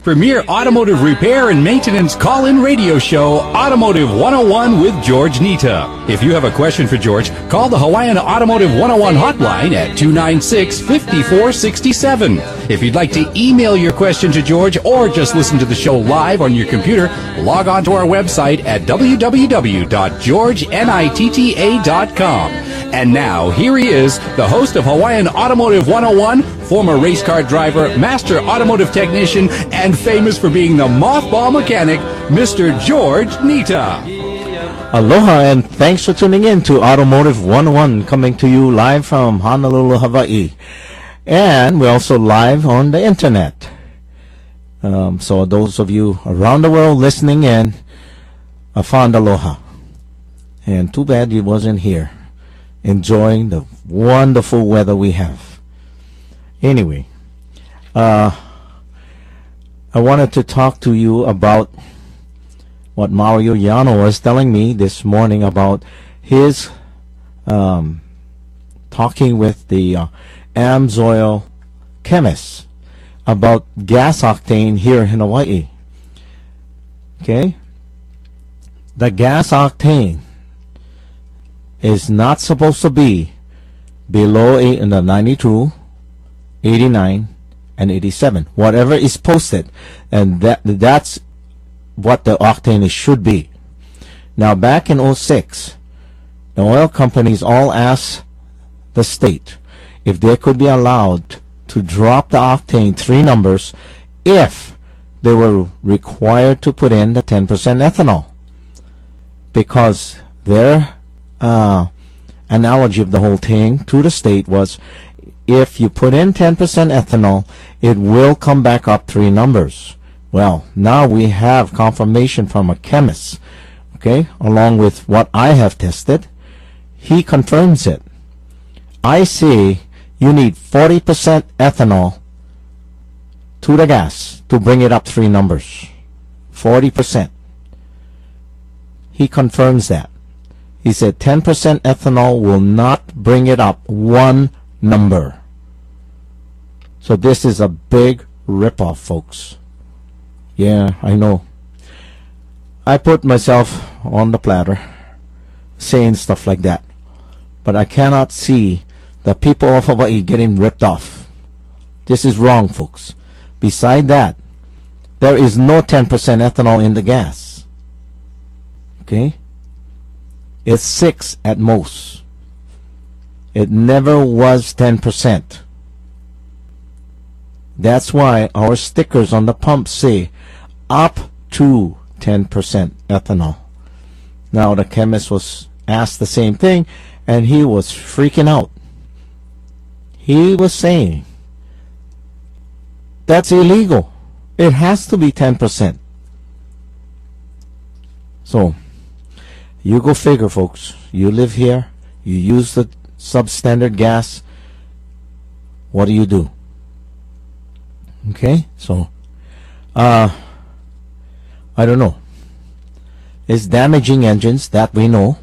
Premier automotive repair and maintenance call-in radio show, Automotive 101 with George Nita. If you have a question for George, call the Hawaiian Automotive 101 hotline at 296-5467. If you'd like to email your question to George or just listen to the show live on your computer, log on to our website at www.georgenita.com. And now, here he is, the host of Hawaiian Automotive 101, former race car driver, master automotive technician, and famous for being the mothball mechanic, Mr. George Nita. Aloha, and thanks for tuning in to Automotive 101, coming to you live from Honolulu, Hawaii. And we're also live on the internet. So those of you around the world listening in, a fond aloha. And too bad you wasn't here, enjoying the wonderful weather we have. Anyway, I wanted to talk to you about what Mario Yano was telling me this morning about his talking with the AMSOIL chemists about gas octane here in Hawaii. Okay? The gas octane is not supposed to be below in the 92, 89, and 87. Whatever is posted, and that's what the octane should be. Now, back in 06, the oil companies all asked the state if they could be allowed to drop the octane 3 numbers if they were required to put in the 10% ethanol, because their analogy of the whole thing to the state was, if you put in 10% ethanol, it will come back up 3 numbers. Well, now we have confirmation from a chemist, okay, along with what I have tested. He confirms it. I say you need 40% ethanol to the gas to bring it up 3 numbers. 40%. He confirms that. He said 10% ethanol will not bring it up 1 number. So this is a big ripoff, folks. Yeah, I know. I put myself on the platter saying stuff like that, but I cannot see the people of Hawaii getting ripped off. This is wrong, folks. Beside that, there is no 10% ethanol in the gas. Okay? It's 6 at most. It never was 10%. That's why our stickers on the pump say up to 10% ethanol. Now the chemist was asked the same thing, and he was freaking out. He was saying that's illegal. It has to be 10%. So you go figure, folks. You live here, you use the substandard gas. What do? Okay, so I don't know. It's damaging engines, that we know.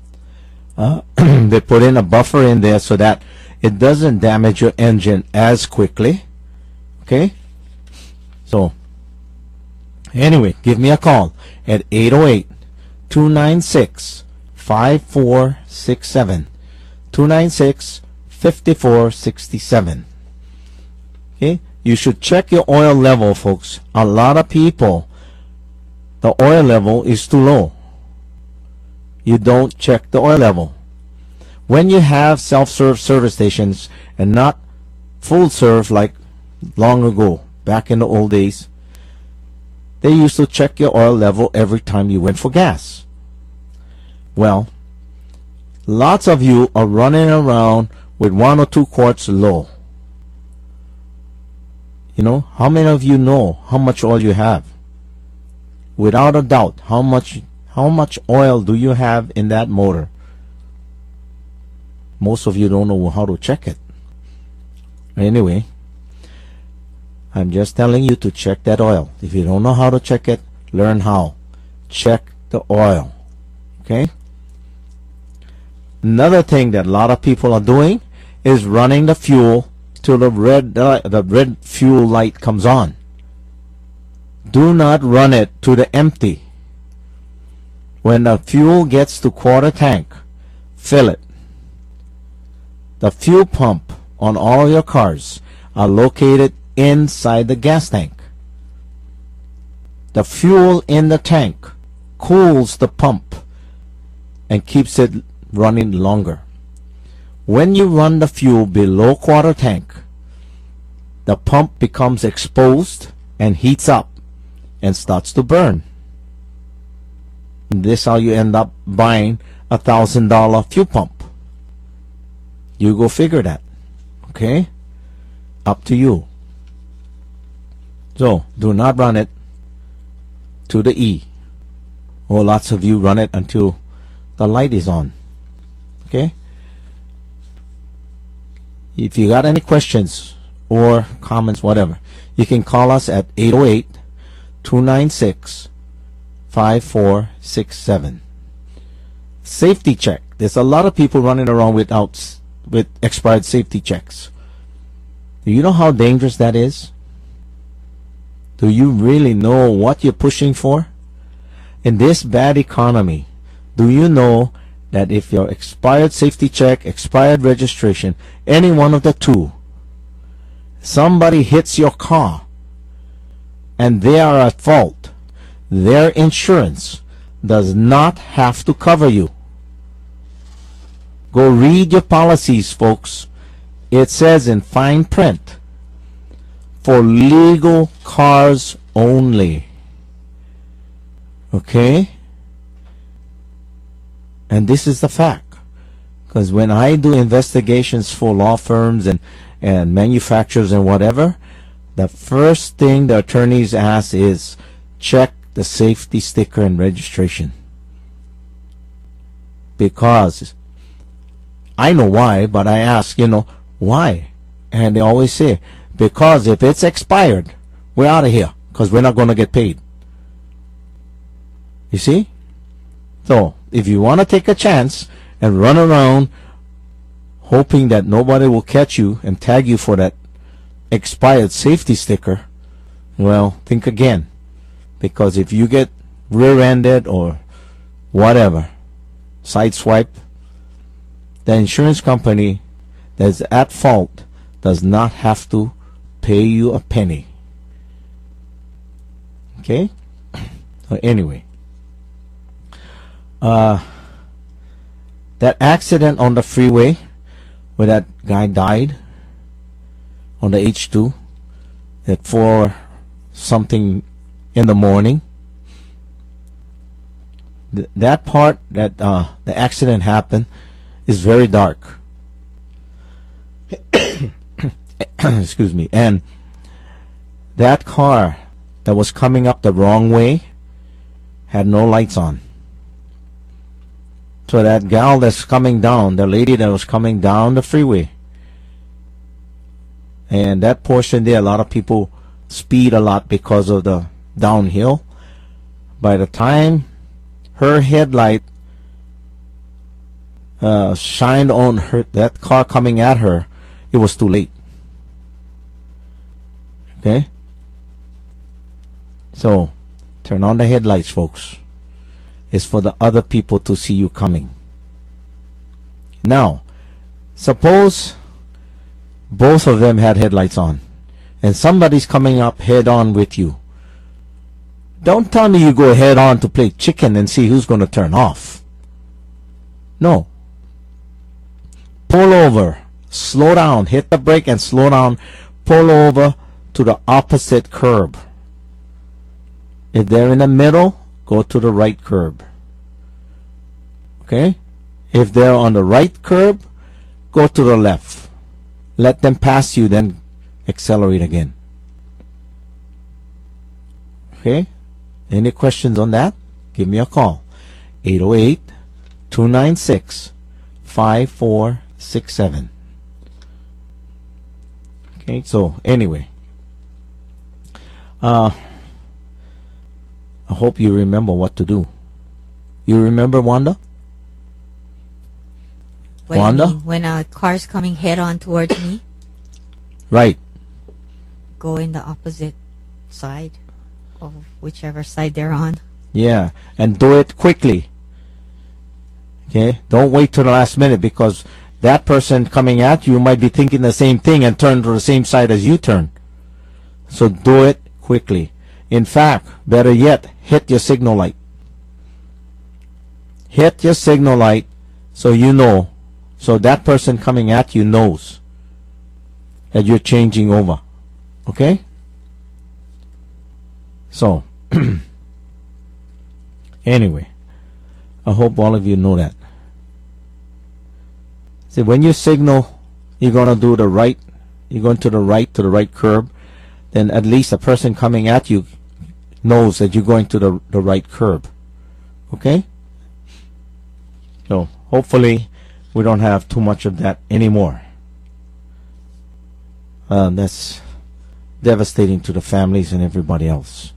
They put in a buffer in there so that it doesn't damage your engine as quickly. Okay, so anyway, give me a call at 808-296-5467. 296-5467. Okay, you should check your oil level, folks. A lot of people, the oil level is too low. You don't check the oil level. When you have self-serve service stations and not full serve like long ago, back in the old days, they used to check your oil level every time you went for gas. Well, lots of you are running around with 1 or 2 quarts low. You know, how many of you know how much oil you have? Without a doubt, how much oil do you have in that motor? Most of you don't know how to check it. Anyway, I'm just telling you to check that oil. If you don't know how to check it, learn how. Check the oil. Okay? Another thing that a lot of people are doing is running the fuel till the red fuel light comes on. Do not run it to the empty. When the fuel gets to quarter tank, fill it. The fuel pump on all your cars are located inside the gas tank. The fuel in the tank cools the pump and keeps it running longer. When you run the fuel below quarter tank, the pump becomes exposed and heats up and starts to burn. This is how you end up buying $1,000 fuel pump. You go figure that. Okay? Up to you. So, do not run it to the E. Or lots of you run it until the light is on. Okay? If you got any questions or comments, whatever, you can call us at 808-296-5467. Safety check. There's a lot of people running around with expired safety checks. Do you know how dangerous that is? Do you really know what you're pushing for? In this bad economy, do you know that if your expired safety check, expired registration, any one of the two, somebody hits your car and they are at fault, their insurance does not have to cover you. Go read your policies, folks. It says in fine print, for legal cars only. Okay? And this is the fact. Because when I do investigations for law firms and manufacturers and whatever, the first thing the attorneys ask is check the safety sticker and registration. Because I know why, but I ask, why? And they always say, because if it's expired, we're out of here because we're not going to get paid. You see? So, if you want to take a chance and run around hoping that nobody will catch you and tag you for that expired safety sticker, well, think again. Because if you get rear-ended or whatever, sideswipe, the insurance company that's at fault does not have to pay you a penny. Okay? So anyway, that accident on the freeway where that guy died on the H2 at 4 something in the morning, that part that the accident happened is very dark. Excuse me. And that car that was coming up the wrong way had no lights on. So that gal that's coming down, the lady that was coming down the freeway, and that portion there, a lot of people speed a lot because of the downhill. By the time her headlight shined on that car coming at her, it was too late. Okay? So, turn on the headlights, folks. It's for the other people to see you coming. Now, suppose both of them had headlights on and somebody's coming up head on with you. Don't tell me you go head on to play chicken and see who's going to turn off. No. Pull over. Slow down. Hit the brake and slow down. Pull over to the opposite curb. If they're in the middle, go to the right curb. Okay? If they're on the right curb, go to the left. Let them pass you, then accelerate again. Okay? Any questions on that? Give me a call. 808-296-5467. Okay, so anyway. I hope you remember what to do. You remember, Wanda? Wanda? When a car's coming head on towards me, right. go in the opposite side. of whichever side they're on. Yeah, and do it quickly. Okay, don't wait till the last minute, because that person coming at you might be thinking the same thing and turn to the same side as you turn. So do it quickly. In fact, better yet, hit your signal light. Hit your signal light so you know, so that person coming at you knows that you're changing over. Okay? So, anyway, I hope all of you know that. See, when you signal, you're going to do the right, you're going to the right curb, then at least the person coming at you knows that you're going to the right curb. Okay? So, hopefully, we don't have too much of that anymore. That's devastating to the families and everybody else.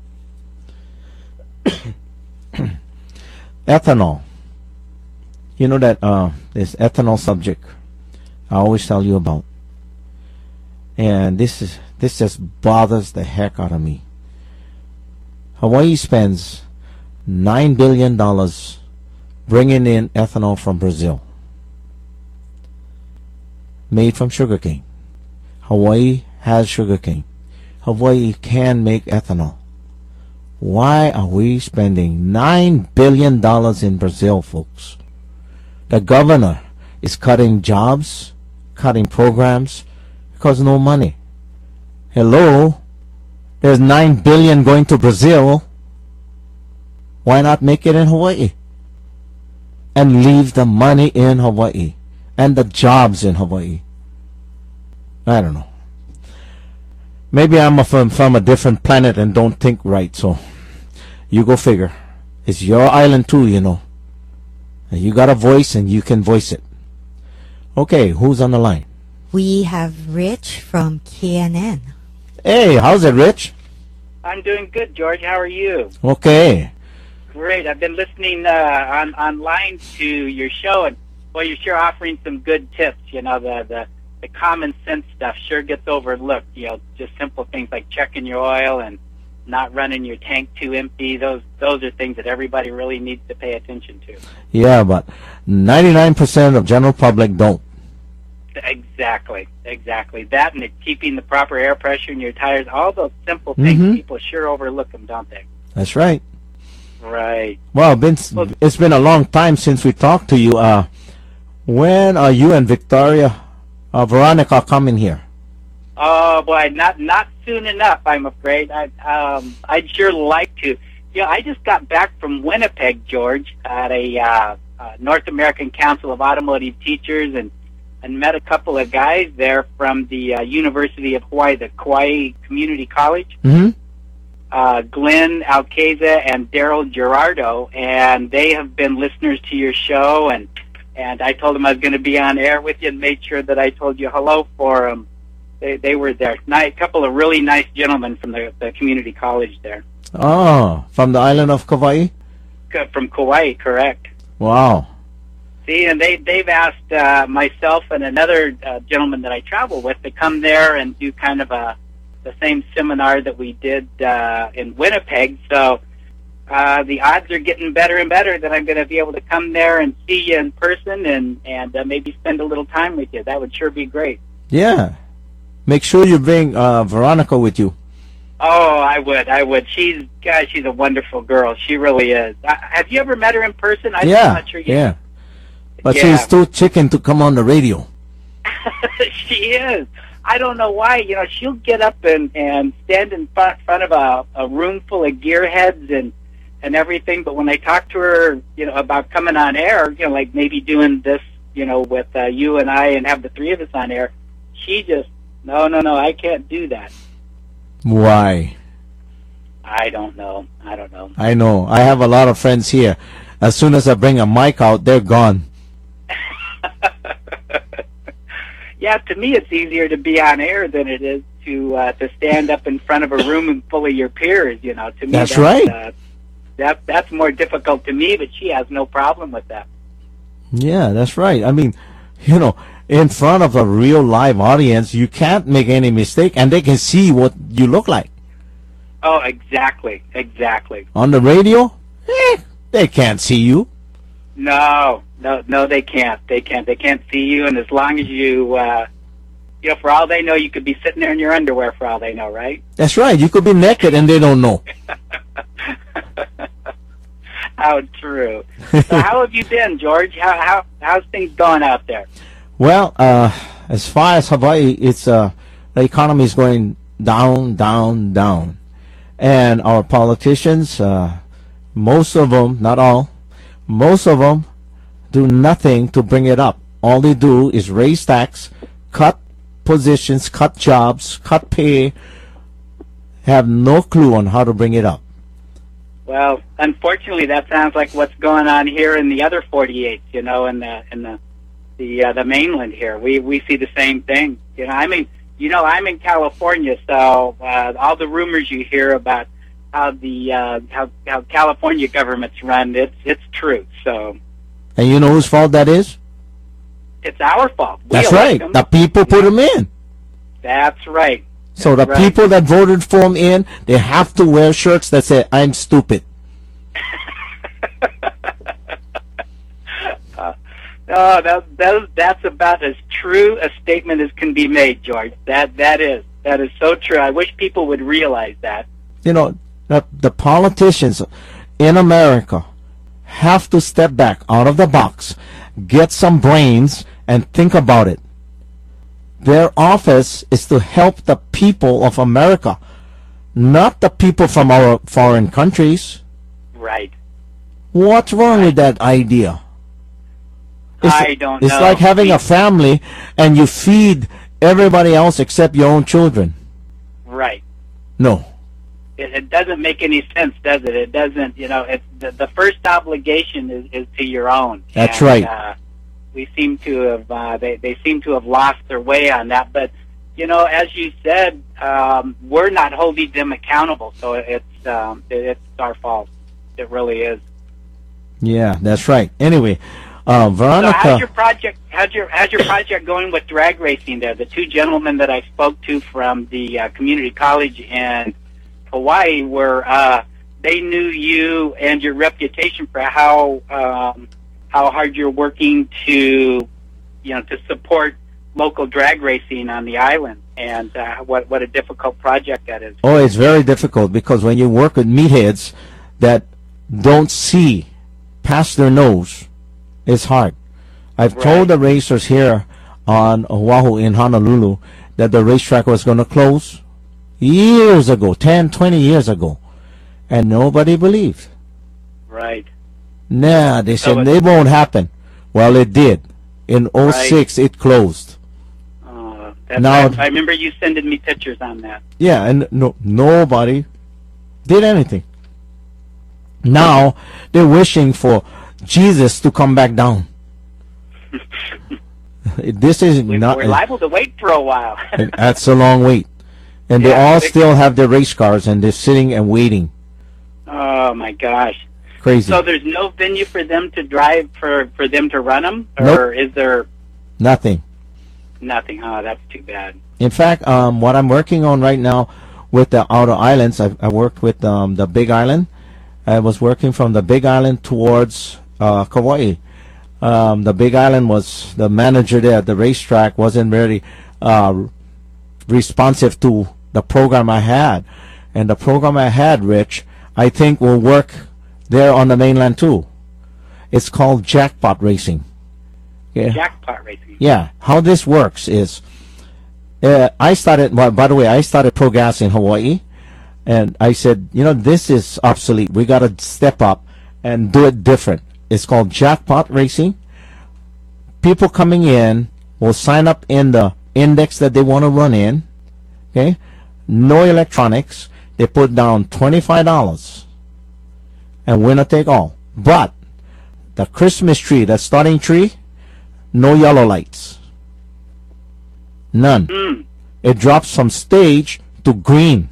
Ethanol. You know that this ethanol subject I always tell you about, and this just bothers the heck out of me. Hawaii spends $9 billion bringing in ethanol from Brazil, made from sugarcane. Hawaii has sugarcane. Hawaii can make ethanol. Why are we spending $9 billion in Brazil, folks? The governor is cutting jobs, cutting programs, because no money. Hello? There's $9 billion going to Brazil. Why not make it in Hawaii? And leave the money in Hawaii and the jobs in Hawaii. I don't know. Maybe I'm from a different planet and don't think right, so you go figure. It's your island too, you know. And you got a voice and you can voice it. Okay, who's on the line? We have Rich from KNN. Hey, how's it, Rich? I'm doing good, George. How are you? Okay. Great. I've been listening online to your show, and well, you're sure offering some good tips. You know, the common sense stuff sure gets overlooked. You know, just simple things like checking your oil and not running your tank too empty. Those are things that everybody really needs to pay attention to. Yeah, but 99% of general public don't. Exactly. That and keeping the proper air pressure in your tires, all those simple things, people sure overlook them, don't they? That's right. Right. Well, it's been a long time since we talked to you. When are you and Victoria, Veronica coming here? Oh boy, not soon enough, I'm afraid. I'd sure like to. You know, I just got back from Winnipeg, George, at a North American Council of Automotive Teachers, and met a couple of guys there from the University of Hawaii, the Kauai Community College. Glenn Alceza and Daryl Gerardo, and they have been listeners to your show, and I told them I was going to be on air with you and made sure that I told you hello for them. They were there. A couple of really nice gentlemen from the community college there. Oh, from the island of Kauai? From Kauai, correct. Wow. See, and they've asked myself and another gentleman that I travel with to come there and do kind of the same seminar that we did in Winnipeg. So the odds are getting better and better that I'm going to be able to come there and see you in person and maybe spend a little time with you. That would sure be great. Yeah. Make sure you bring Veronica with you. Oh, I would. She's a wonderful girl. She really is. Have you ever met her in person? I'm not sure you. Yeah. But she's too chicken to come on the radio. She is. I don't know why. You know, she'll get up and stand in front of a room full of gearheads and everything. But when I talk to her, you know, about coming on air, you know, like maybe doing this, you know, with you and I and have the three of us on air, she just, no, I can't do that. Why? I don't know. I know. I have a lot of friends here. As soon as I bring a mic out, they're gone. Yeah, to me it's easier to be on air than it is to stand up in front of a room full of your peers. You know, to me that's right. That's more difficult to me, but she has no problem with that. Yeah, that's right. I mean, you know, in front of a real live audience, you can't make any mistake, and they can see what you look like. Oh, exactly. On the radio, they can't see you. No, they can't. They can't see you, and as long as you, for all they know, you could be sitting there in your underwear for all they know, right? That's right. You could be naked and they don't know. How true. So how have you been, George? How's things going out there? Well, as far as Hawaii, it's the economy is going down, down, down. And our politicians, most of them, not all, most of them do nothing to bring it up. All they do is raise tax, cut positions, cut jobs, cut pay, have no clue on how to bring it up. Well, unfortunately, that sounds like what's going on here in the other 48, in the mainland here. We see the same thing. I'm in California, so all the rumors you hear about how how California government's run, it's true. So, and you know whose fault that is? It's our fault. That's right. The people put them in. That's right. So the people that voted for them in, they have to wear shirts that say, "I'm stupid." That's about as true a statement as can be made, George. That is so true. I wish people would realize that. The politicians in America have to step back out of the box, get some brains, and think about it. Their office is to help the people of America, not the people from our foreign countries. Right. What's wrong with that idea? I don't know. It's like having a family and you feed everybody else except your own children. Right. No. It doesn't make any sense, does it? It doesn't, it's the first obligation is to your own. That's right. We seem to have, they seem to have lost their way on that. But, as you said, we're not holding them accountable. So it's our fault. It really is. Yeah, that's right. Anyway, Veronica. So how's your project going with drag racing there? The two gentlemen that I spoke to from the community college in Hawaii they knew you and your reputation for how hard you're working to support local drag racing on the island, and what a difficult project that is. Oh, it's very difficult because when you work with meatheads that don't see past their nose, it's hard. I've told the racers here on Oahu in Honolulu that the racetrack was going to close years ago, 10, 20 years ago, and nobody believed. Right. Nah, they said it won't happen. Well, it did. In 06, it closed. Now, I remember you sending me pictures on that. Yeah, and nobody did anything. Now, they're wishing for Jesus to come back down. This is not. We're liable to wait for a while. That's a long wait. And they all still have their race cars, and they're sitting and waiting. Oh, my gosh. Crazy. So there's no venue for them to drive, for them to run them? Or is there? Nothing. Nothing. Oh, that's too bad. In fact, what I'm working on right now with the outer islands, I worked with the Big Island. I was working from the Big Island towards Kauai. The Big Island was the manager there at the racetrack wasn't very responsive to the program I had. And the program I had, Rich, I think will work there on the mainland too. It's called jackpot racing. Yeah. Jackpot racing. Yeah. How this works is, I started pro gas in Hawaii, and I said, this is obsolete. We got to step up and do it different. It's called jackpot racing. People coming in will sign up in the index that they want to run in. Okay. No electronics. They put down $25 and winner take all. But the Christmas tree, the starting tree, no yellow lights. None. It drops from stage to green.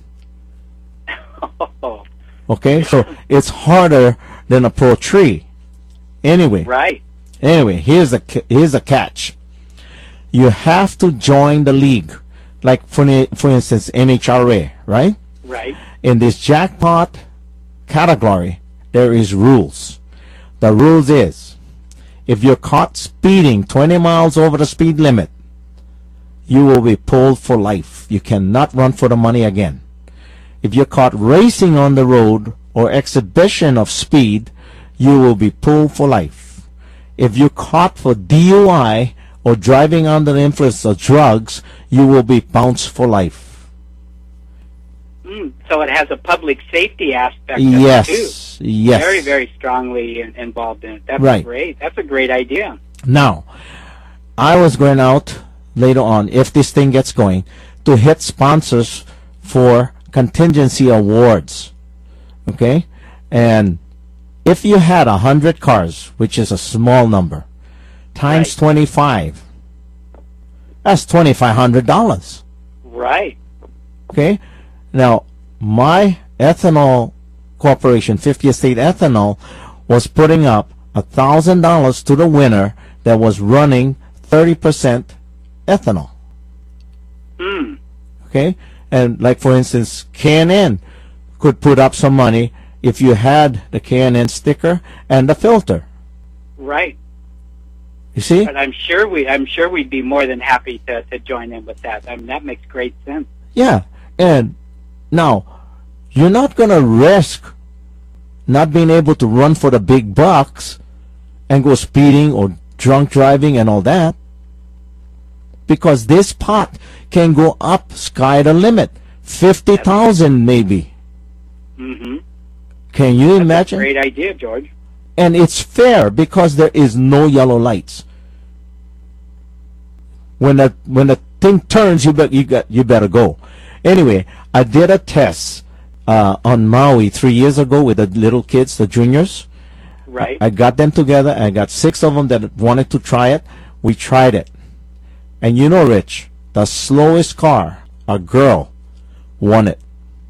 Okay, so it's harder than a pro tree. Anyway. Right. Anyway, here's the catch. You have to join the league, like for instance NHRA, right? Right. in this jackpot category, there is rules. The rules is, if you're caught speeding 20 miles over the speed limit, you will be pulled for life. You cannot run for the money again. If you're caught racing on the road or exhibition of speed, you will be pulled for life. If you're caught for DUI or driving under the influence of drugs, you will be bounced for life. So it has a public safety aspect of Yes, it too. yes. Very, very strongly involved in it. That's Right. great. That's a great idea. Now, I was going out later on, if this thing gets going, to hit sponsors for contingency awards. Okay? And if you had 100 cars, which is a small number, times Right. 25, that's $2,500. Right. Okay? Now, my ethanol corporation, 50th State Ethanol, was putting up $1,000 to the winner that was running 30% ethanol. Okay? And like, for instance, K&N could put up some money if you had the K&N sticker and the filter. Right. You see? But I'm sure we'd be more than happy to join in with that. I mean, that makes great sense. Yeah. And now, you're not going to risk not being able to run for the big bucks and go speeding or drunk driving and all that, because this pot can go up sky the limit, 50,000 maybe. Mm-hmm. Can you imagine? Great idea, George. And it's fair because there is no yellow lights. When the thing turns, you better go. Anyway, I did a test on Maui 3 years ago with the little kids, the juniors. Right. I got them together. I got 6 of them that wanted to try it. We tried it. And you know, Rich, the slowest car, a girl, won it.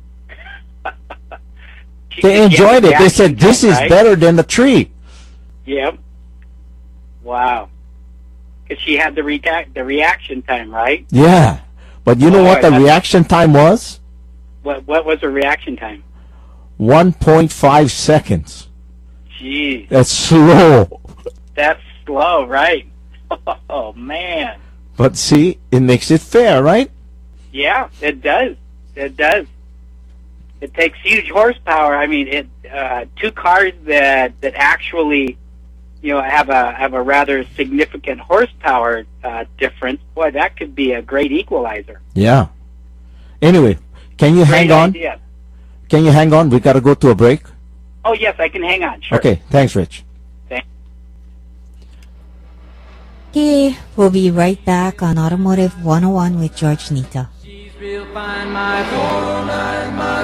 They enjoyed it. They said, this is better than the tree. Yep. Wow. Because she had the reaction time, right? Yeah. But you know what the reaction time was? What was her reaction time? 1.5 seconds. Jeez. That's slow. That's slow, right? Oh, man. But see, it makes it fair, right? Yeah, it does. It does. It takes huge horsepower. I mean, two cars that actually, have a rather significant horsepower difference. Boy, that could be a great equalizer. Yeah. Anyway, can you hang on? Idea. Can you hang on? We got to go to a break. Oh, yes, I can hang on. Sure. Okay, thanks, Rich. Thanks. Okay, we'll be right back on Automotive 101 with George Nita. She's real fine, my 409, my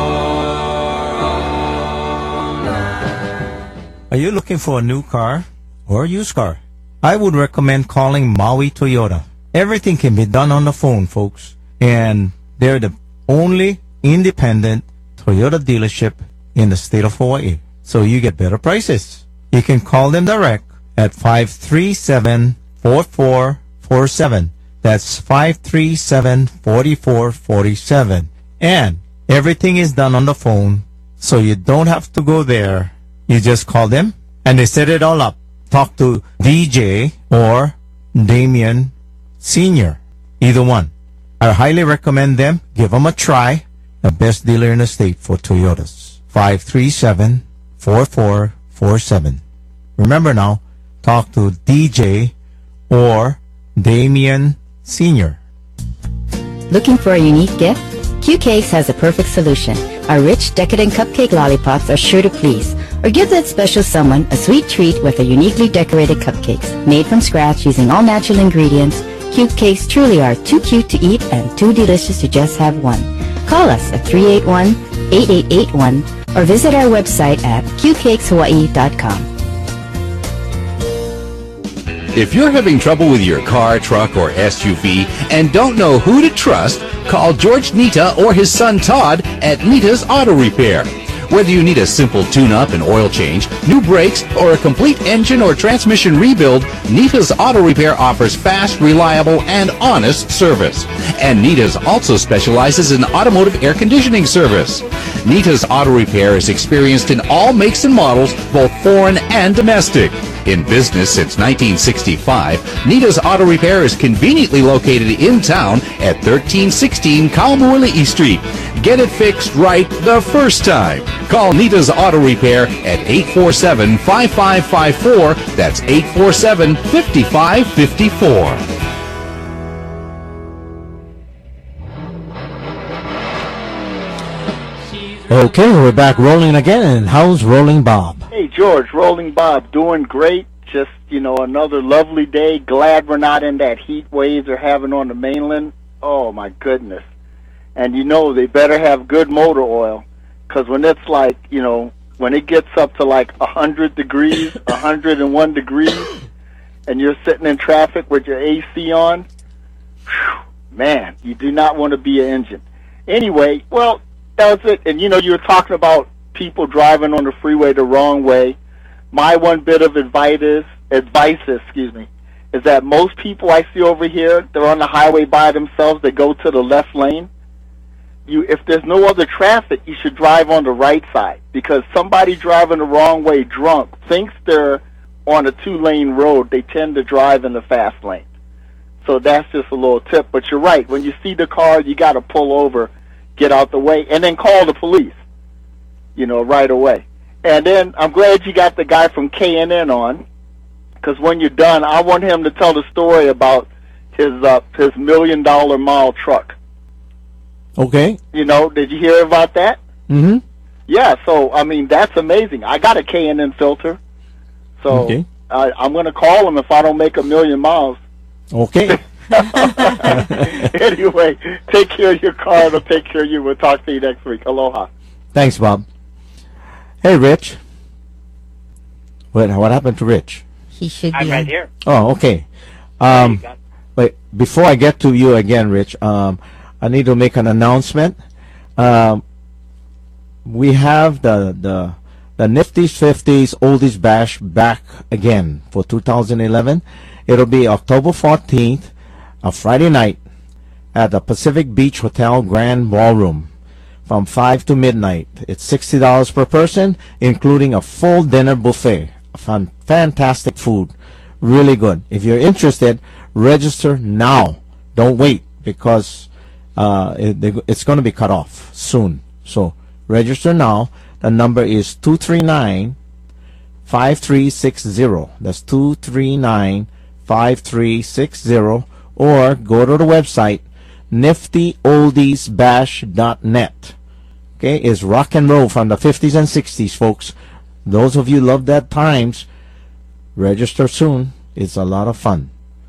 409. Are you looking for a new car or a used car? I would recommend calling Maui Toyota. Everything can be done on the phone, folks. And they're the only independent Toyota dealership in the state of Hawaii. So you get better prices. You can call them direct at 537-4447. That's 537-4447. And everything is done on the phone, so you don't have to go there. You just call them, and they set it all up. Talk to DJ or Damien Sr., either one. I highly recommend them. Give them a try. The best dealer in the state for Toyotas. 537-4447. Remember now, talk to DJ or Damien Sr. Looking for a unique gift? Q Cakes has a perfect solution. Our rich, decadent cupcake lollipops are sure to please. Or give that special someone a sweet treat with a uniquely decorated cupcakes. Made from scratch using all natural ingredients, Q Cakes truly are too cute to eat and too delicious to just have one. Call us at 381-8881 or visit our website at qcakeshawaii.com. If you're having trouble with your car, truck, or SUV and don't know who to trust, call George Nita or his son Todd at Nita's Auto Repair. Whether you need a simple tune-up and oil change, new brakes, or a complete engine or transmission rebuild, Nita's Auto Repair offers fast, reliable, and honest service. And Nita's also specializes in automotive air conditioning service. Nita's Auto Repair is experienced in all makes and models, both foreign and domestic. In business since 1965, Nita's Auto Repair is conveniently located in town at 1316 Kalmuilii Street. Get it fixed right the first time. Call Nita's Auto Repair at 847-5554. That's 847-5554. Okay, we're back rolling again. And how's Rolling Bob? Hey, George, Rolling Bob, doing great. Just, another lovely day. Glad we're not in that heat wave they're having on the mainland. Oh, my goodness. And they better have good motor oil, because when it's like, when it gets up to like 100 degrees, 101 degrees, and you're sitting in traffic with your AC on, whew, man, you do not want to be an engine. Anyway, well, that was it. And, you were talking about people driving on the freeway the wrong way. My one bit of advice is that most people I see over here, they're on the highway by themselves. They go to the left lane. If there's no other traffic, you should drive on the right side, because somebody driving the wrong way drunk thinks they're on a 2-lane road. They tend to drive in the fast lane. So that's just a little tip. But you're right. When you see the car, you got to pull over, get out the way, and then call the police, right away. And then I'm glad you got the guy from K&N on, because when you're done, I want him to tell the story about his $1 million mile truck. Okay. Did you hear about that? Mm-hmm. Yeah, so, that's amazing. I got a K&N filter, so okay. I'm going to call him if I don't make 1 million miles. Okay. Anyway, take care of your car. I'll take care of you. We'll talk to you next week. Aloha. Thanks, Bob. Hey, Rich. What happened to Rich? He should be I'm right on. here. Oh, okay. Wait, before I get to you again, Rich, I need to make an announcement. We have the Nifty's 50s Oldies Bash back again for 2011. It'll be October 14th, a Friday night, at the Pacific Beach Hotel Grand Ballroom from 5 to midnight. It's $60 per person, including a full dinner buffet. Fantastic food. Really good. If you're interested, register now. Don't wait, because it's going to be cut off soon. So register now. The number is 239-5360. That's 239-5360. Or go to the website, niftyoldesbash.net. Okay, it's rock and roll from the 50s and 60s, folks. Those of you love that times, register soon. It's a lot of fun.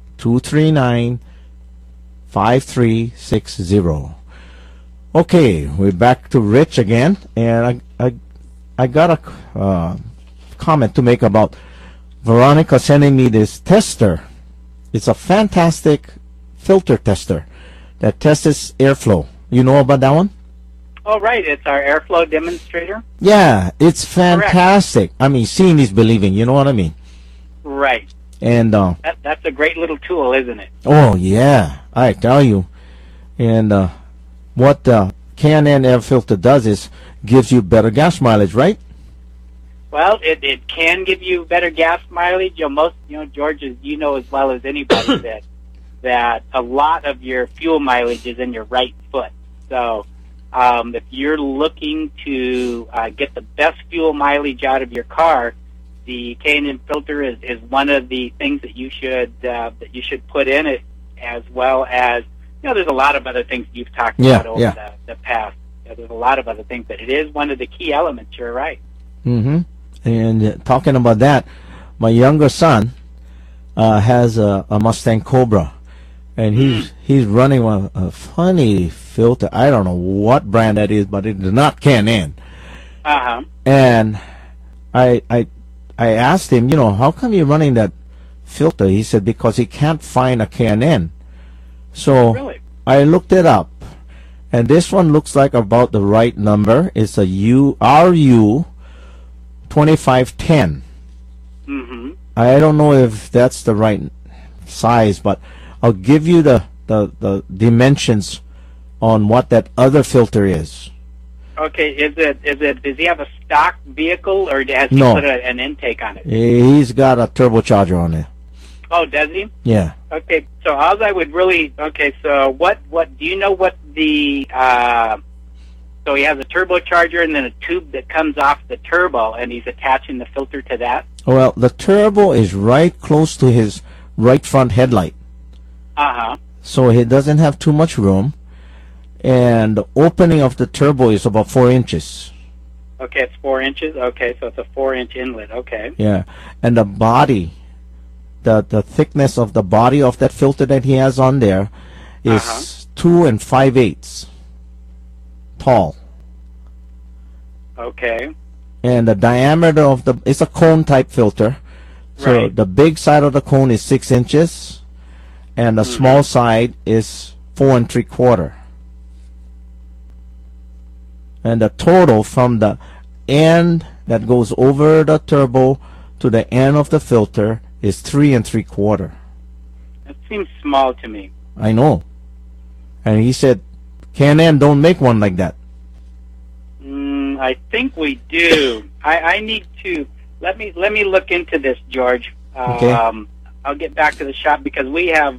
239-5360. Okay, we're back to Rich again, and I got a comment to make about Veronica sending me this tester. It's a fantastic filter tester that tests airflow. You know about that one? Oh, right. It's our airflow demonstrator. Yeah, it's fantastic. Correct. I mean, seeing is believing. You know what I mean? Right. And that's a great little tool, isn't it? Oh yeah, I tell you. And what K&N air filter does is gives you better gas mileage, right? Well, it can give you better gas mileage. George, as you know as well as anybody, that a lot of your fuel mileage is in your right foot. So if you're looking to get the best fuel mileage out of your car, the K&N filter is one of the things that you should put in it, as well as there's a lot of other things you've talked about over the past. There's a lot of other things, but it is one of the key elements. You're right. Mm-hmm. And talking about that, my younger son has a Mustang Cobra, and he's running a funny filter. I don't know what brand that is, but it is not K&N. Uh-huh. And I asked him, how come you're running that filter? He said because he can't find a K&N. So really? I looked it up, And this one looks like about the right number. It's a RU 2510. Mm-hmm. I don't know if that's the right size, but I'll give you the dimensions on what that other filter is. Okay, does he have a stock vehicle, or has he No. put an intake on it? He's got a turbocharger on it. Oh, does he? Yeah. Okay, so all I would really, so what do you know what the, so he has a turbocharger and then a tube that comes off the turbo, and he's attaching the filter to that? Well, the turbo is right close to his right front headlight, Uh-huh. so he doesn't have too much room. And the opening of the turbo is about 4 inches. Okay, it's 4 inches. Okay, so it's a 4-inch inlet. Okay. Yeah. And the body, the thickness of the body of that filter that he has on there is 2 5/8 tall. Okay. And the diameter of it's a cone type filter. So Right. the big side of the cone is 6 inches, and the small side is 4 3/4. And the total from the end that goes over the turbo to the end of the filter is 3 3/4. That seems small to me. I know. And he said, K&N don't make one like that. I think we do. I need to let me look into this, George. Okay. I'll get back to the shop because we have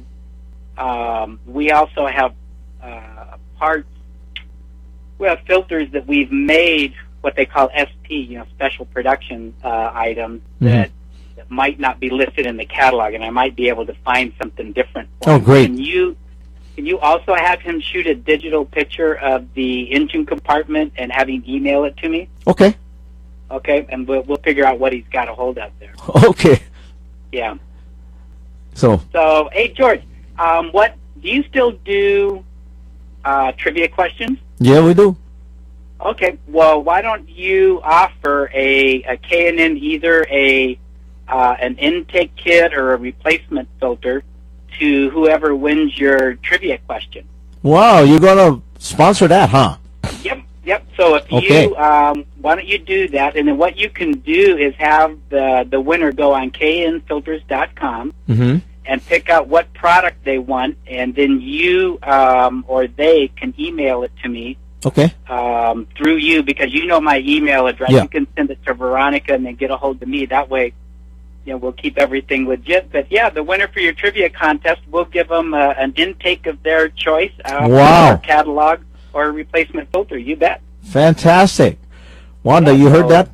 we also have parts. We have filters that we've made, what they call SP, special production items that might not be listed in the catalog, and I might be able to find something different. Oh, great. Can you also have him shoot a digital picture of the engine compartment and have him email it to me? Okay. Okay, and we'll figure out what he's got a hold of there. Okay. Yeah. So, Hey, George, what do you still do? Trivia questions? yeah, we do. Okay. Well, why don't you offer a K&N either an intake kit or a replacement filter to whoever wins your trivia question? Wow, you're going to sponsor that, huh? Yep. So if Okay. you, why don't you do that? And then what you can do is have the winner go on knfilters.com Mm-hmm. and pick out what product they want, and then you or they can email it to me Okay. through you, because you know my email address. Yeah. You can send it to Veronica and then get a hold of me. That way, we'll keep everything legit. But yeah, the winner for your trivia contest, we'll give them an intake of their choice, Wow. or catalog or a replacement filter. You bet. Fantastic. Wanda, Yeah, you heard so- that?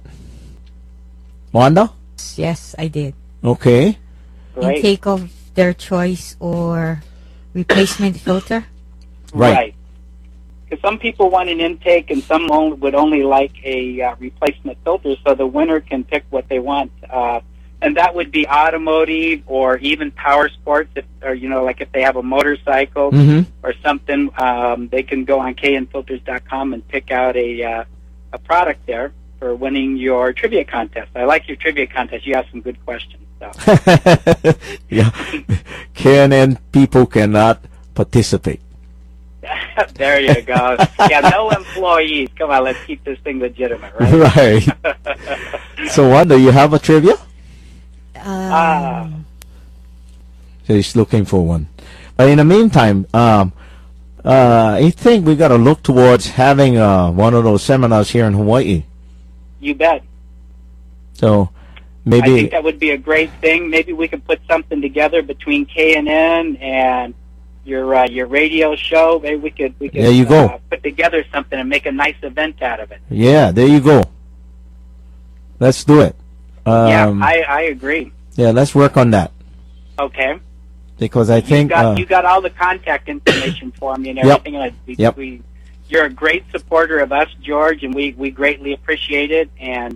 Wanda? Yes, I did. Okay. Great. Intake of their choice or replacement filter. Right. Because some people want an intake and some would only like a replacement filter, so the winner can pick what they want. And that would be automotive or even power sports, or like if they have a motorcycle Mm-hmm. or something, they can go on knfilters.com and pick out a product there for winning your trivia contest. I like your trivia contest. You have some good questions. So. Yeah. K&N people cannot participate. There you go. Yeah, no employees. Come on, let's keep this thing legitimate, right? Right. So, Wanda, you have a trivia? So he's looking for one. But in the meantime, I think we got to look towards having one of those seminars here in Hawaii. You bet. So I maybe think that would be a great thing. Maybe we could put something together between K&N and your radio show. Maybe we could There you go. put together something and make a nice event out of it. yeah, there you go. Let's do it. Yeah, I agree. Yeah, let's work on that Okay. because I think you got all the contact information for me and Yep. everything. Yep. You're a great supporter of us, George, and we greatly appreciate it. And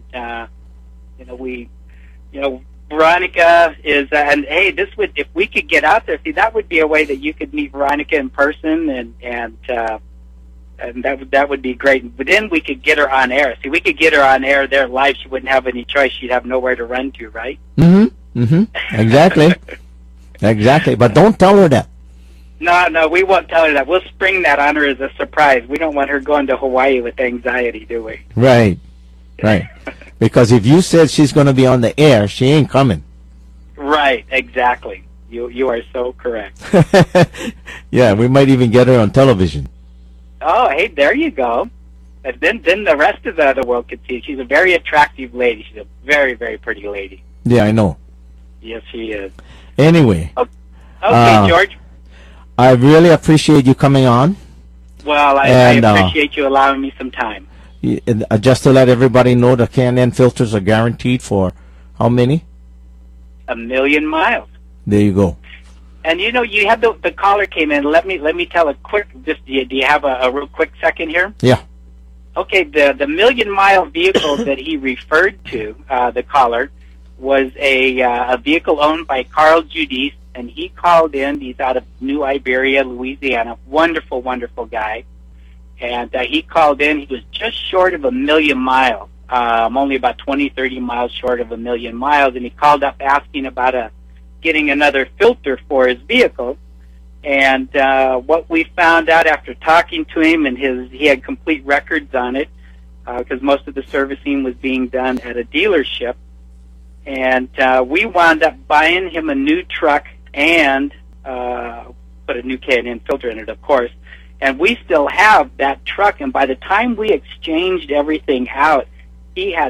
Veronica is, and hey, this would, if we could get out there, see, that would be a way that you could meet Veronica in person, and that would be great. But then we could get her on air. See, we could get her on air there live. She wouldn't have any choice. She'd have nowhere to run to, right? exactly, exactly. But don't tell her that. No, we won't tell her that. We'll spring that on her as a surprise. We don't want her going to Hawaii with anxiety, do we? Right. Because if you said she's going to be on the air, she ain't coming. Right, exactly. You are so correct. Yeah, we might even get her on television. Oh, hey, there you go. And then the rest of the world could see. She's a very attractive lady. She's a very, very pretty lady. Yeah, I know. Yes, she is. Anyway. Okay, George. I really appreciate you coming on. Well, I appreciate you allowing me some time. Just to let everybody know, the K&N filters are guaranteed for how many? 1,000,000 miles. There you go. And you had the caller came in. Let me tell a quick. Just do you have a real quick second here? Yeah. Okay. The 1,000,000-mile vehicle that he referred to, the caller, was a vehicle owned by Carl Judice, and he called in. He's out of New Iberia, Louisiana. Wonderful, wonderful guy. And he called in. He was just short of 1,000,000 miles, only about 20, 30 miles short of 1,000,000 miles. And he called up asking about getting another filter for his vehicle. And what we found out after talking to him, and he had complete records on it, because most of the servicing was being done at a dealership. And we wound up buying him a new truck and put a new K&N filter in it, of course. And we still have that truck. And by the time we exchanged everything out, he had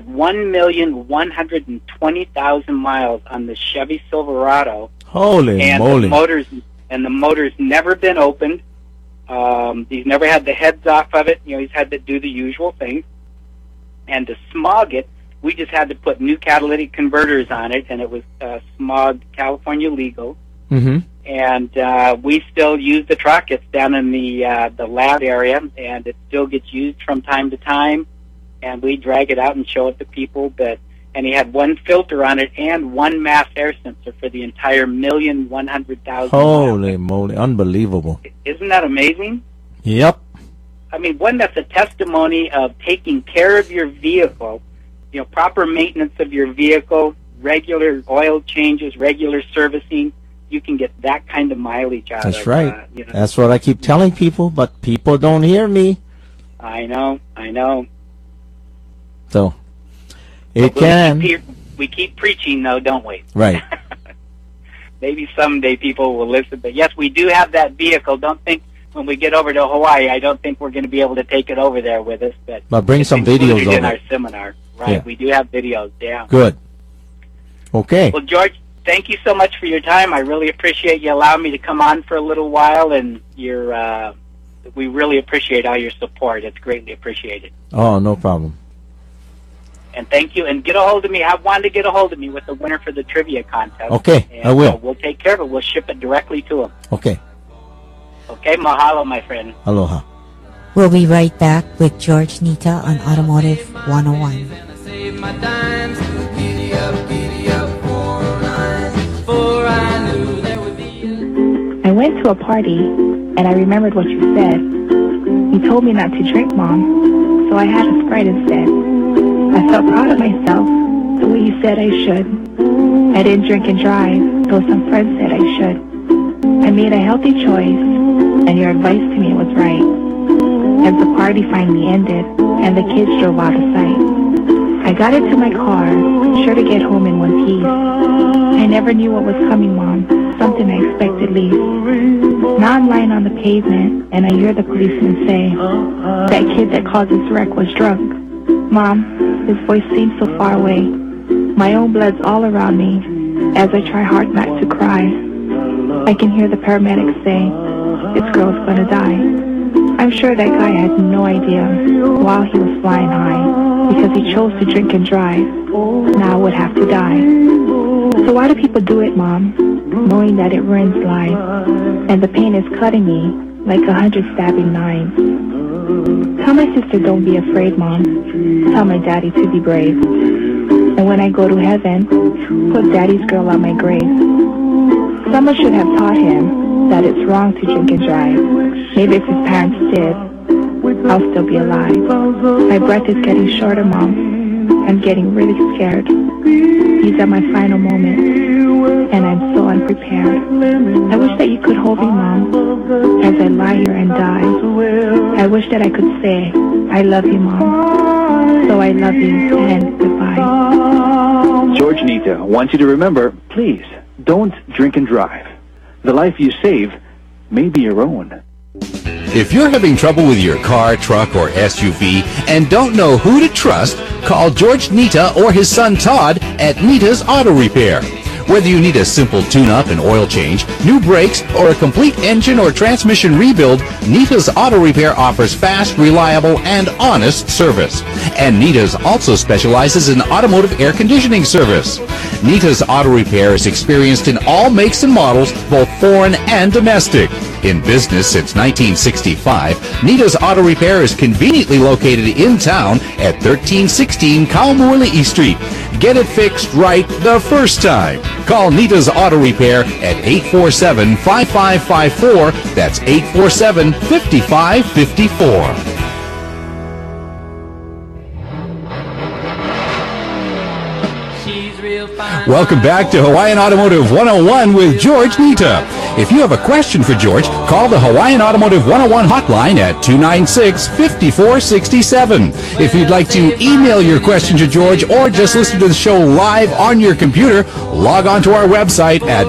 1,120,000 miles on the Chevy Silverado. Holy moly! The motor's never been opened. He's never had the heads off of it. He's had to do the usual things. And to smog it, we just had to put new catalytic converters on it, and it was smog California legal. Mm-hmm. And we still use the truck. It's down in the lab area, and it still gets used from time to time. And we drag it out and show it to people. And he had one filter on it and one mass air sensor for the entire 1,100,000. Holy moly! Unbelievable. Isn't that amazing? Yep. I mean, that's a testimony of taking care of your vehicle. Proper maintenance of your vehicle, regular oil changes, regular servicing. You can get that kind of mileage out of it. That's right. That's what I keep telling people, but people don't hear me. I know. So, we keep preaching, though, don't we? Right. Maybe someday people will listen. But yes, we do have that vehicle. Don't think when we get over to Hawaii, I don't think we're going to be able to take it over there with us. But bring some videos in of our it. Seminar. Right, Yeah. We do have videos, yeah. Good. Okay. Well, George, thank you so much for your time. I really appreciate you allowing me to come on for a little while, and we really appreciate all your support. It's greatly appreciated. Oh, no problem. And thank you. And get a hold of me. I wanted to get a hold of me with the winner for the trivia contest. Okay, and, I will. We'll take care of it. We'll ship it directly to him. Okay. Okay, mahalo, my friend. Aloha. We'll be right back with George Nita on Automotive 101. Save my dimes, giddy up, 409, for I knew there would be I went to a party, and I remembered what you said. You told me not to drink, Mom, so I had a Sprite instead. I felt proud of myself, the way you said I should. I didn't drink and drive, though some friends said I should. I made a healthy choice, and your advice to me was right. As the party finally ended, and the kids drove out of sight, I got into my car, sure to get home in one piece. I never knew what was coming, Mom, something I expected least. Now I'm lying on the pavement, and I hear the policeman say, that kid that caused this wreck was drunk. Mom, his voice seems so far away. My own blood's all around me, as I try hard not to cry. I can hear the paramedics say, this girl's gonna die. I'm sure that guy had no idea while he was flying high, because he chose to drink and drive. Now would have to die. So why do people do it, Mom, knowing that it ruins lives, and the pain is cutting me like 100 stabbing knives? Tell my sister don't be afraid, Mom. Tell my daddy to be brave. And when I go to heaven, put Daddy's girl on my grave. Someone should have taught him that it's wrong to drink and drive. Maybe if his parents did, I'll still be alive. My breath is getting shorter, Mom. I'm getting really scared. These are my final moments. and I'm so unprepared. I wish that you could hold me, Mom, as I lie here and die. I wish that I could say, I love you, Mom. So I love you, and goodbye. George Nita wants you to remember, please, don't drink and drive. The life you save may be your own. If you're having trouble with your car, truck, or SUV and don't know who to trust, call George Nita or his son Todd at Nita's Auto Repair. Whether you need a simple tune-up and oil change, new brakes, or a complete engine or transmission rebuild, Nita's Auto Repair offers fast, reliable, and honest service. And Nita's also specializes in automotive air conditioning service. Nita's Auto Repair is experienced in all makes and models, both foreign and domestic. In business since 1965, Nita's Auto Repair is conveniently located in town at 1316 Kaumuali'i Street. Get it fixed right the first time. Call Nita's Auto Repair at 847-5554. That's 847-5554. Welcome back to Hawaiian Automotive 101 with George Nita. If you have a question for George, call the Hawaiian Automotive 101 hotline at 296-5467. If you'd like to email your question to George or just listen to the show live on your computer, log on to our website at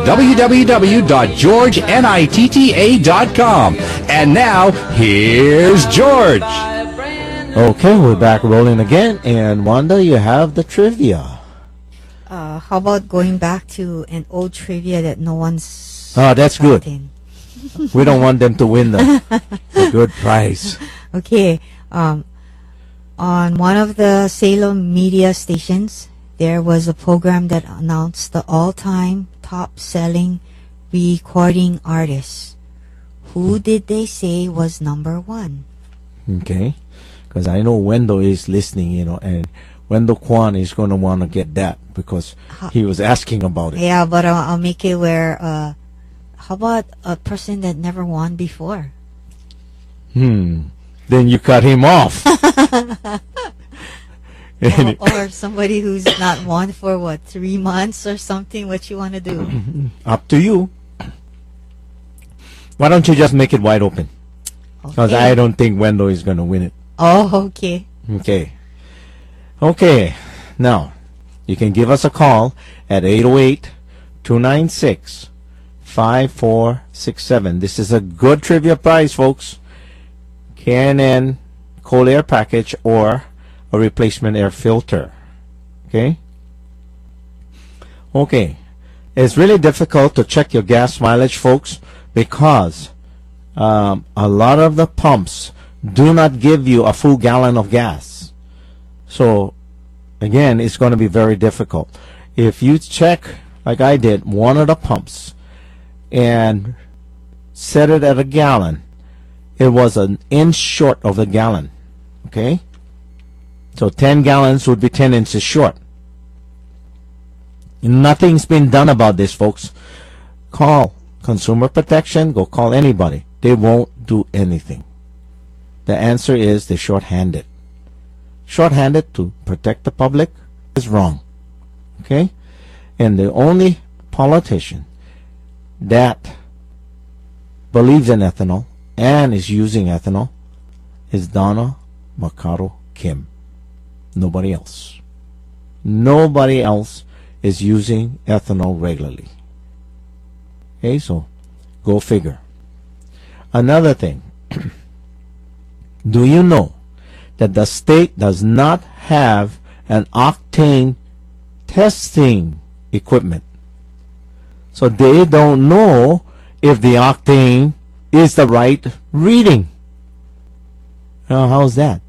www.georgenitta.com. And now, here's George. Okay, we're back rolling again. And Wanda, you have the trivia. How about going back to an old trivia that no one's... Oh, that's good. in? We don't want them to win the good prize. Okay. On one of the Salem media stations, there was a program that announced the all-time top-selling recording artist. Who did they say was number one? Okay. Because I know Wendell is listening, you know, and Wendell Kwan is going to want to get that because he was asking about it. Yeah, but I'll make it where, how about a person that never won before? Then you cut him off. or somebody who's not won for, 3 months or something? What you want to do? Up to you. Why don't you just make it wide open? Because I don't think Wendell is going to win it. Oh, okay. Okay. Okay. Now, you can give us a call at 808-296-5467. This is a good trivia prize, folks. K&N cold air package or a replacement air filter. Okay? Okay. It's really difficult to check your gas mileage, folks, because a lot of the pumps do not give you a full gallon of gas. So, again, it's going to be very difficult. If you check, like I did, one of the pumps and set it at a gallon, it was an inch short of the gallon. Okay? So 10 gallons would be 10 inches short. Nothing's been done about this, folks. Call Consumer Protection. Go call anybody. They won't do anything. The answer is they're short-handed. Short-handed to protect the public is wrong. Okay? And the only politician that believes in ethanol and is using ethanol is Donna Makaro Kim. Nobody else. Nobody else is using ethanol regularly. Okay, so go figure. Another thing. Do you know that the state does not have an octane testing equipment? So they don't know if the octane is the right reading. Now, how's that?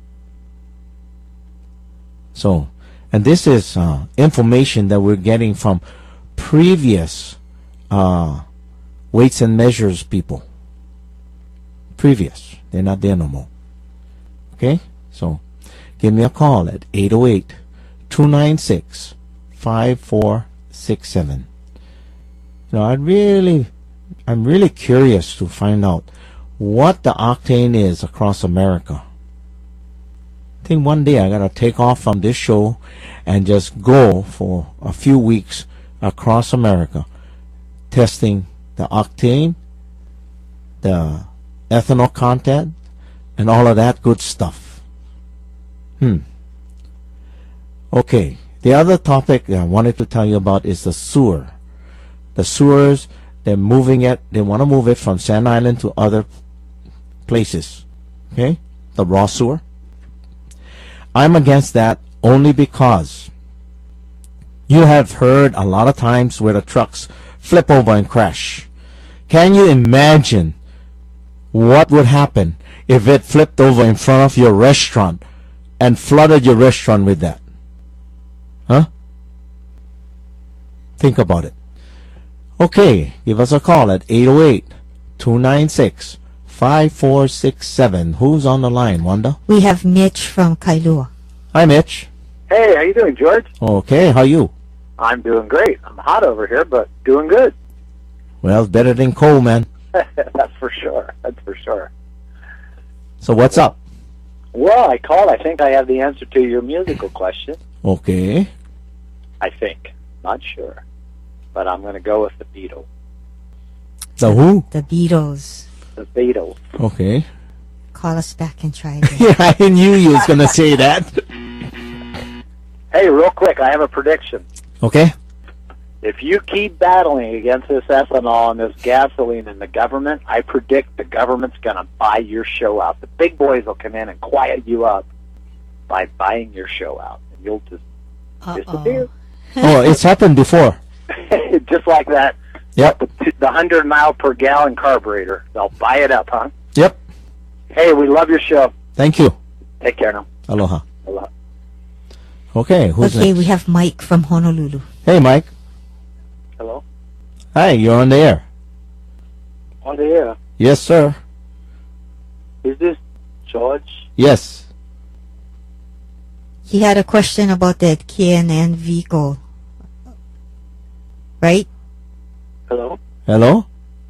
So, and this is information that we're getting from previous weights and measures people. Previous. They're not there no more. Okay? So, give me a call at 808-296-5467. I'm really curious to find out what the octane is across America. I think one day I gotta take off from this show and just go for a few weeks across America testing the octane, the ethanol content, and all of that good stuff. Okay, the other topic I wanted to tell you about is the sewer. The sewers, they're moving it, they want to move it from Sand Island to other places. Okay, the raw sewer. I'm against that only because you have heard a lot of times where the trucks flip over and crash. Can you imagine what would happen if it flipped over in front of your restaurant and flooded your restaurant with that? Huh? Think about it. Okay, give us a call at 808-296-5467. Who's on the line, Wanda? We have Mitch from Kailua. Hi, Mitch. Hey, how you doing, George? Okay, how you? I'm doing great. I'm hot over here, but doing good. Well, better than cold, man. That's for sure. That's for sure. So what's up? Well, I called. I think I have the answer to your musical question. Okay. I think. Not sure. But I'm going to go with the Beatles. The who? The Beatles. The Beatles. Okay. Call us back and try again. Yeah, I knew you was going to say that. Hey, real quick, I have a prediction. Okay. If you keep battling against this ethanol and this gasoline and the government, I predict the government's going to buy your show out. The big boys will come in and quiet you up by buying your show out. And you'll just disappear. Oh, it's happened before. Just like that. Yep. The 100 mile per gallon carburetor. They'll buy it up, huh? Yep. Hey, we love your show. Thank you. Take care now. Aloha. Aloha. Okay, who's Okay, next? we have Mike from Honolulu. Hey, Mike. Hello? Hi, you're on the air. On the air. Yes, sir. Is this George? Yes. He had a question about that K&N vehicle. Right? Hello? Hello?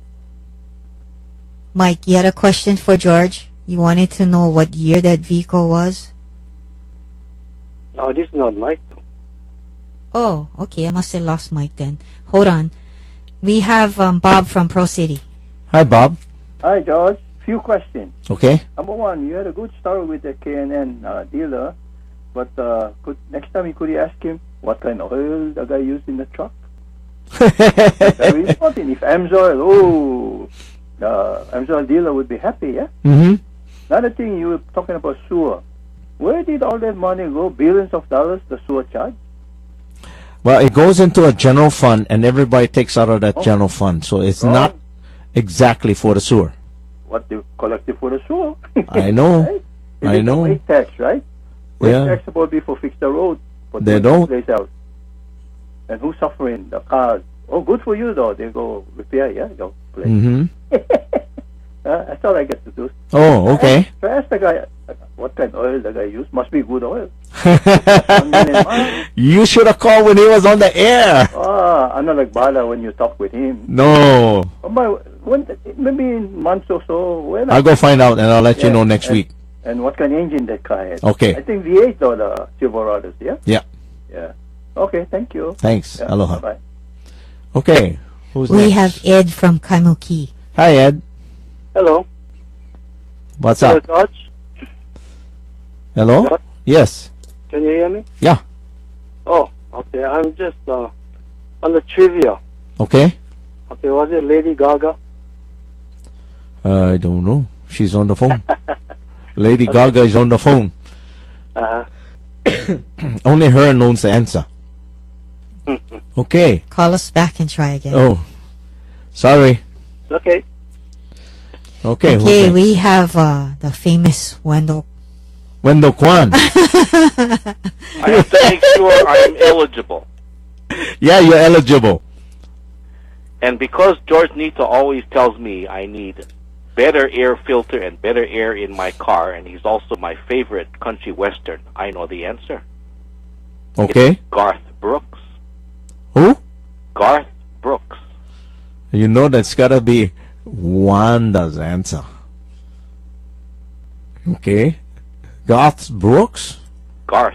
Mike, you had a question for George? You wanted to know what year that vehicle was? No, this is not Mike. Oh, okay. I must have lost Mike then. Hold on. We have Bob from Pro City. Hi, Bob. Hi, George. Few questions. Okay. Number one, you had a good story with the K&N dealer, but next time could you ask him what kind of oil the guy used in the truck? Very important. If Amsoil, the Amsoil dealer would be happy, yeah? Mm-hmm. Another thing, you were talking about sewer. Where did all that money go? Billions of dollars, the sewer charge? Well, it goes into a general fund, and everybody takes out of that general fund. So it's not exactly for the sewer. What they collected for the sewer? I know. Right? I know. Waste tax, right? Waste Yeah. tax supposed to be for fix the road. But They put the don't. place out. And who's suffering? The cars. Oh, good for you, though. They go repair, yeah, your place. Mm-hmm. That's all I get to do. Oh, okay. So I asked the guy, what kind of oil the guy used. Must be good oil. 1 million miles. You should have called when he was on the air. I'm not like Bala when you talk with him. No. Maybe in months or so. When I'll go find out, and I'll let you Yeah, know next and- week. And what kind of engine that car had. Okay. I think V8 or the Silverados, yeah? Yeah. Yeah. Okay, thank you. Thanks. Yeah, Aloha. bye-bye. Okay. Who's We next? have Ed from Kaimuki. Hi, Ed. Hello. What's Hello, up? George. Hello? What? Yes. Can you hear me? Yeah. Oh, okay. I'm just on the trivia. Okay. Okay, was it Lady Gaga? I don't know. She's on the phone. Lady Gaga is on the phone. Only her knows the answer. Okay. Call us back and try again. Oh, sorry. Okay. Okay. who's Okay, next? we have the famous Wendell. Wendell Kwan. I have to make sure I am eligible. Yeah, you're eligible. And because George Nito always tells me I need better air filter and better air in my car, and he's also my favorite country western, I know the answer. Okay. It's Garth Brooks. Who? Garth Brooks. You know that's gotta be Wanda's answer. Okay. Garth Brooks? Garth.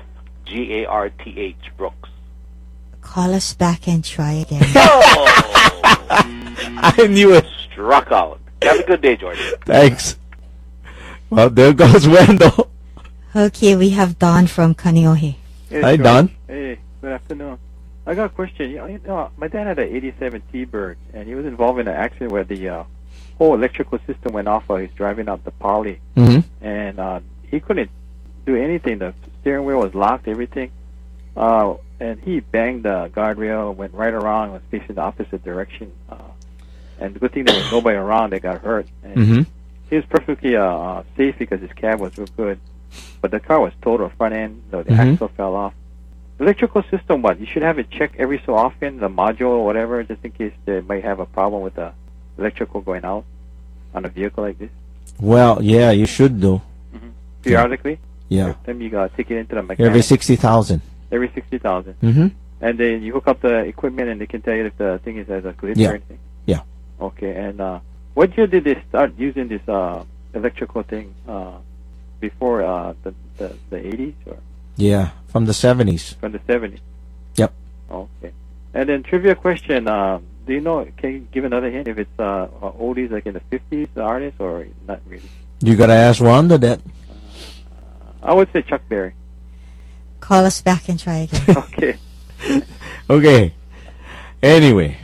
Garth Brooks. Call us back and try again. Oh! I knew it. Struck out. Have a good day, George. Thanks. Well, there goes Wendell. Okay, we have Don from Kaneohe. Hey, Hi, George. Don. Hey, good afternoon. I got a question. You know, my dad had an 87 T-Bird, and he was involved in an accident where the whole electrical system went off while he was driving up the Parley. And he couldn't do anything. The steering wheel was locked, everything. And he banged the guardrail, went right around, was facing the opposite direction. And the good thing there was nobody around that got hurt. And he was perfectly safe because his cab was real good. But the car was total front end, the axle fell off. The electrical system, what? You should have it checked every so often, the module or whatever, just in case they might have a problem with the electrical going out on a vehicle like this. Well, yeah, you should do. Periodically? Yeah. Every time you got to take it into the mechanic. Every 60,000. Every 60,000. Mm-hmm. And then you hook up the equipment and they can tell you if the thing is as a glitch Yeah. or anything. Yeah. Okay, and what year did they start using this electrical thing? Before the 80s or Yeah, from the 70s. from the 70s? Yep. Okay. And then trivia question, do you know, can you give another hint if it's oldies like in the 50s, the artist, or not really? You gotta ask Rhonda that. I would say Chuck Berry. Call us back and try again. Okay. Okay. Anyway.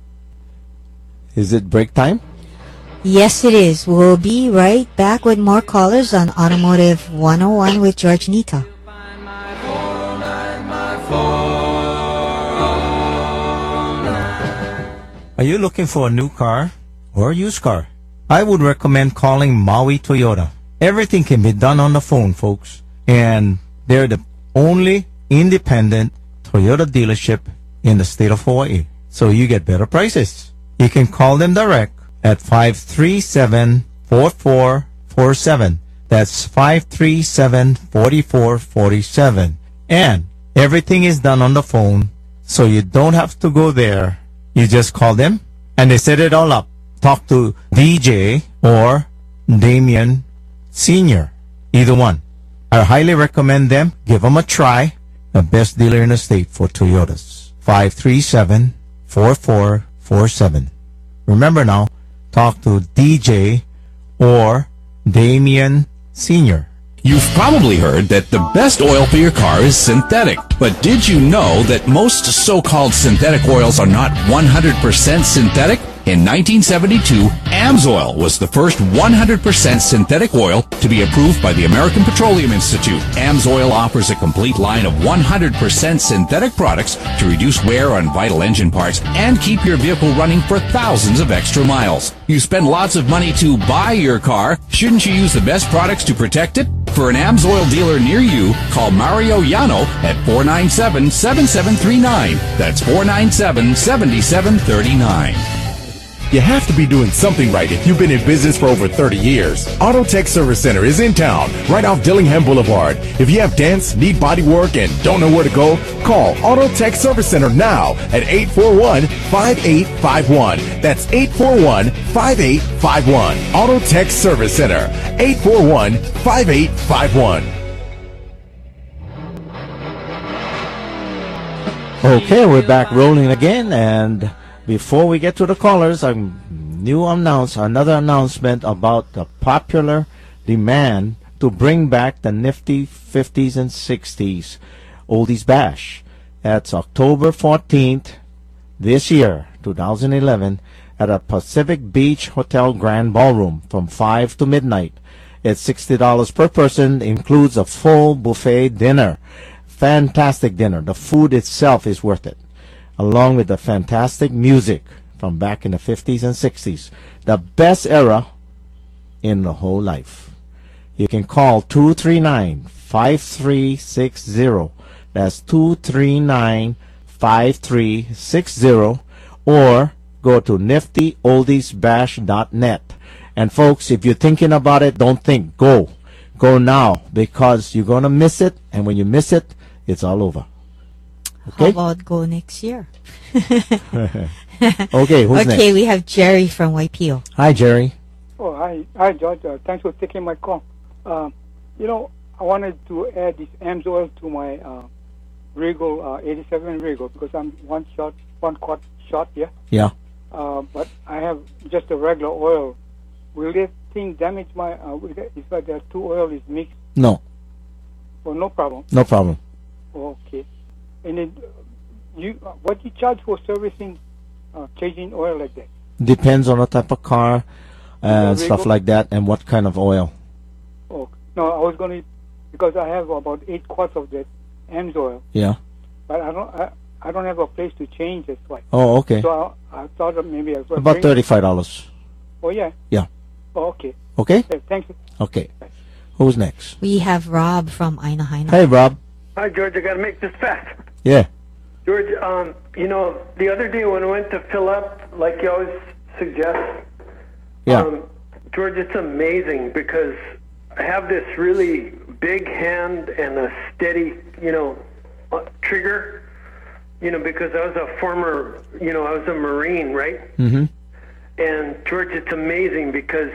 Is it break time? Yes, it is. We'll be right back with more callers on Automotive 101 with George Nita. Are you looking for a new car or a used car? I would recommend calling Maui Toyota. Everything can be done on the phone, folks. And they're the only independent Toyota dealership in the state of Hawaii. So you get better prices. You can call them direct at 537-4447. That's 537-4447. And everything is done on the phone, so you don't have to go there. You just call them, and they set it all up. Talk to DJ or Damien Sr., either one. I highly recommend them. Give them a try. The best dealer in the state for Toyotas. 537-4447. Remember now, talk to DJ or Damien Sr. You've probably heard that the best oil for your car is synthetic. But did you know that most so-called synthetic oils are not 100% synthetic? In 1972, AMSOIL was the first 100% synthetic oil to be approved by the American Petroleum Institute. AMSOIL offers a complete line of 100% synthetic products to reduce wear on vital engine parts and keep your vehicle running for thousands of extra miles. You spend lots of money to buy your car. Shouldn't you use the best products to protect it? For an AMSOIL dealer near you, call Mario Yano at 497-7739. That's 497-7739. You have to be doing something right if you've been in business for over 30 years. Auto Tech Service Center is in town, right off Dillingham Boulevard. If you have dents, need body work, and don't know where to go, call Auto Tech Service Center now at 841-5851. That's 841-5851. Auto Tech Service Center, 841-5851. Okay, we're back rolling again, and before we get to the callers, another announcement about the popular demand to bring back the nifty 50s and 60s Oldies Bash. That's October 14th this year, 2011, at a Pacific Beach Hotel Grand Ballroom from 5 to midnight. It's $60 per person, includes a full buffet dinner. Fantastic dinner. The food itself is worth it, along with the fantastic music from back in the 50s and 60s. The best era in the whole life. You can call 239-5360. That's 239-5360. Or go to niftyoldesbash.net. And folks, if you're thinking about it, don't think. Go. Go now, because you're going to miss it. And when you miss it, it's all over. Okay? How about go next year? Okay, who's next? Okay, we have Jerry from Waipio. Hi, Jerry. Oh, hi, George. Thanks for taking my call. I wanted to add this AMSOIL to my Regal 87 Regal because I'm one quart short, yeah. Yeah. but I have just a regular oil. Will that thing damage my? If the two oil is mixed? No. Oh, no problem. No problem. Okay. And then what do you charge for servicing, changing oil like that? Depends on the type of car and stuff like that, and what kind of oil. Oh no, I was going to, because I have about 8 quarts of that AMS oil. Yeah. But I don't have a place to change it. Like. Oh, okay. So I thought that maybe I was About $35. Oh yeah. Yeah. Oh, okay. Okay. Thank you. Okay. Who's next? We have Rob from Ainahaina. Hey, Rob. Hi, George. I got to make this fast. Yeah. George, you know, the other day when I went to fill up, like you always suggest, George, it's amazing because I have this really big hand and a steady, trigger, because I was a former, I was a Marine, right? Mm-hmm. And George, it's amazing because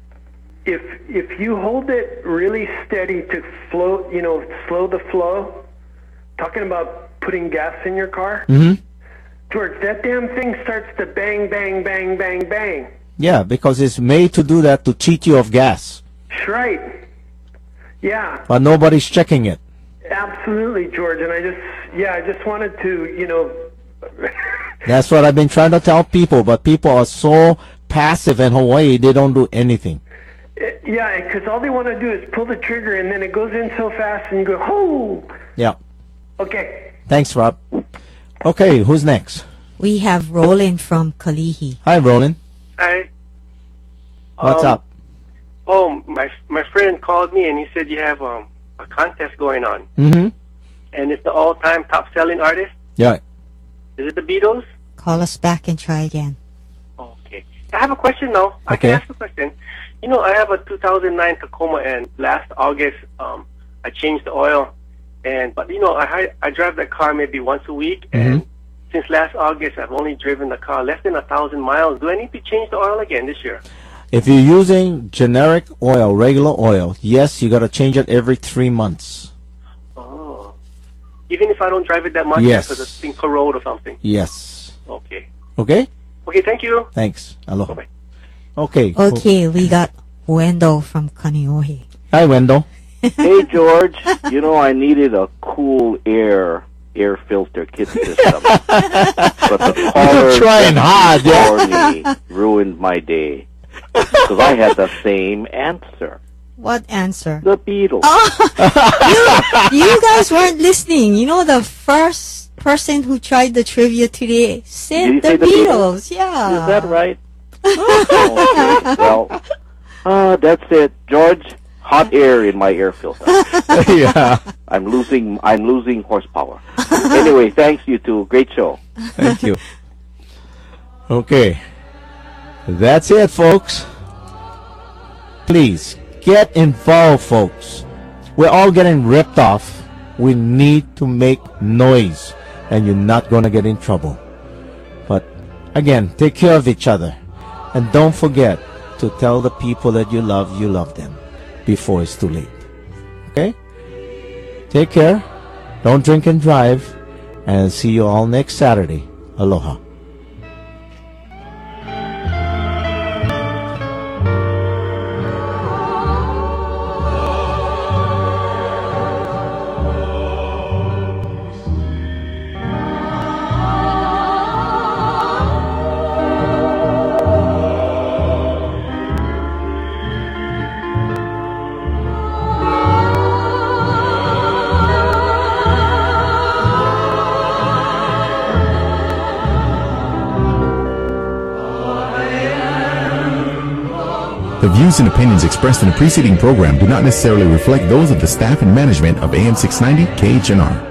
if you hold it really steady to flow, slow the flow, talking about putting gas in your car, George, that damn thing starts to bang, bang, bang, bang, bang. Yeah, because it's made to do that to cheat you of gas. That's right. Yeah. But nobody's checking it. Absolutely, George. And I just wanted to, That's what I've been trying to tell people, but people are so passive in Hawaii, they don't do anything. Yeah, because all they want to do is pull the trigger, and then it goes in so fast, and you go, oh! Yeah. Okay. Thanks, Rob. Okay, who's next? We have Roland from Kalihi. Hi, Roland. Hi. What's up? Oh, my friend called me, and he said you have a contest going on. Mm-hmm. And it's the all-time top-selling artist. Yeah. Is it the Beatles? Call us back and try again. Okay. I have a question now. I can ask a question. I have a 2009 Tacoma, and last August, I changed the oil. But I drive that car maybe once a week, and since last August, I've only driven the car less than 1,000 miles. Do I need to change the oil again this year? If you're using generic oil, regular oil, yes, you got to change it every 3 months. Oh. Even if I don't drive it that much? Yes. Because it's been corrode or something? Yes. Okay. Okay? Okay, thank you. Thanks. Aloha. Bye-bye. Okay. Okay, we got Wendell from Kaneohe. Hi, Wendell. Hey, George. I needed a cool air filter kit system. But the caller trying hard, yeah. ruined my day. Because I had the same answer. What answer? The Beatles. Oh, you guys weren't listening. The first person who tried the trivia today said the Beatles. Yeah. Is that right? Okay. Well, that's it, George. Hot air in my air filter. Yeah. I'm losing horsepower. Anyway, thanks you two. Great show. Thank you. Okay. That's it, folks. Please get involved, folks. We're all getting ripped off. We need to make noise, and you're not going to get in trouble. But again, take care of each other, and don't forget to tell the people that you love them before it's too late. Okay? Take care. Don't drink and drive, and see you all next Saturday. Aloha. The views and opinions expressed in the preceding program do not necessarily reflect those of the staff and management of AM 690 KHNR.